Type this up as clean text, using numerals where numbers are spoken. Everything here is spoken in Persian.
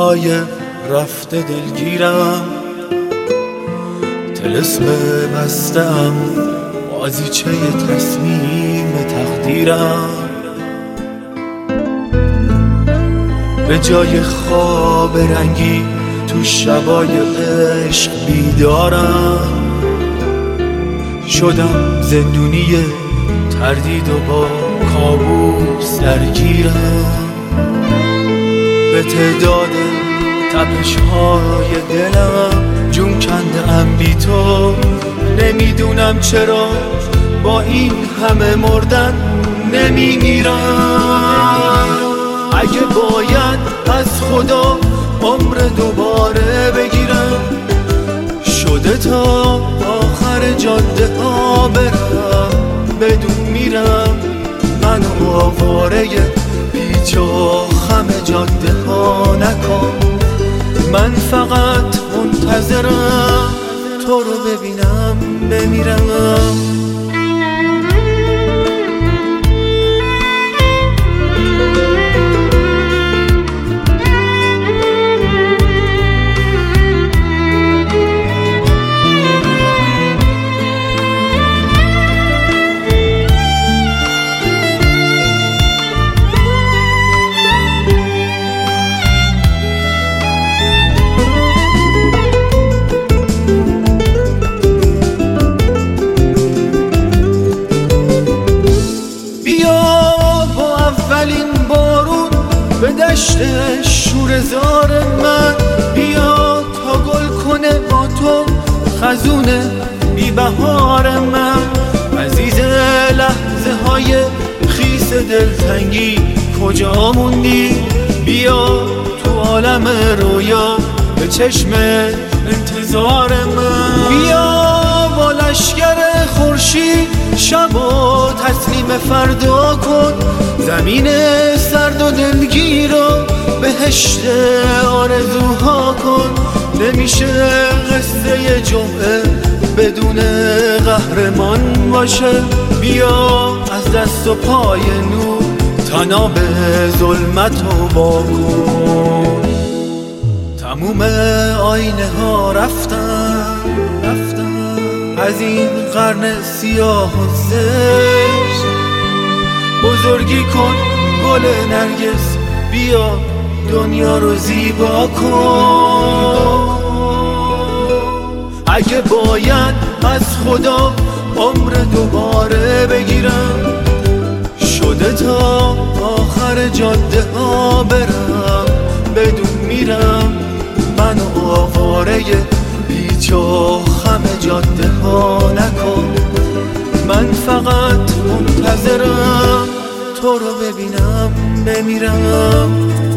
جای رفته دلگیرم، طلسم بستم بازیچه تصمیم تقدیرم. به جای خواب رنگی تو شبای عشق بیدارم، شدم زندونی تردید و با کابوس درگیرم. به تعداد تپش‌های دلم جون کنده ام بی تو، نمیدونم چرا با این همه مردن نمیمیرم. اگه باید از خدا عمر دوباره بگیرم، شده تا آخر جاده ها برم، بدون میرم من آواره بی جا خم جاده ها نکن. من فقط منتظرم تو رو ببینم بمیرم. به دشت شوره‌زار من بیا تا گل کنه با تو خزون بی بهار من. عزیز لحظه های خیس دلتنگی کجا موندی؟ بیا تو عالم رویا به چشم انتظار من. بیا با لشگر خورشید شب و تسلیم فردا کن، زمین سرد و دلگیر رو بهشت آرزوها کن. نمیشه قصه جمعه بدون قهرمان باشه. بیا از دست و پای نور تناب ظلمت رو واکن. تموم آینه ها رفتن از این قرن سیاه و زشت. بزرگی کن گل نرگس، بیا دنیا رو زیبا کن. اگه باید از خدا عمر دوباره بگیرم، شده تا آخر جاده ها برم، بدون میرم من آواره بیجا خم جاده ها نکن. من فقط منتظرم تو رو ببینم بمیرم.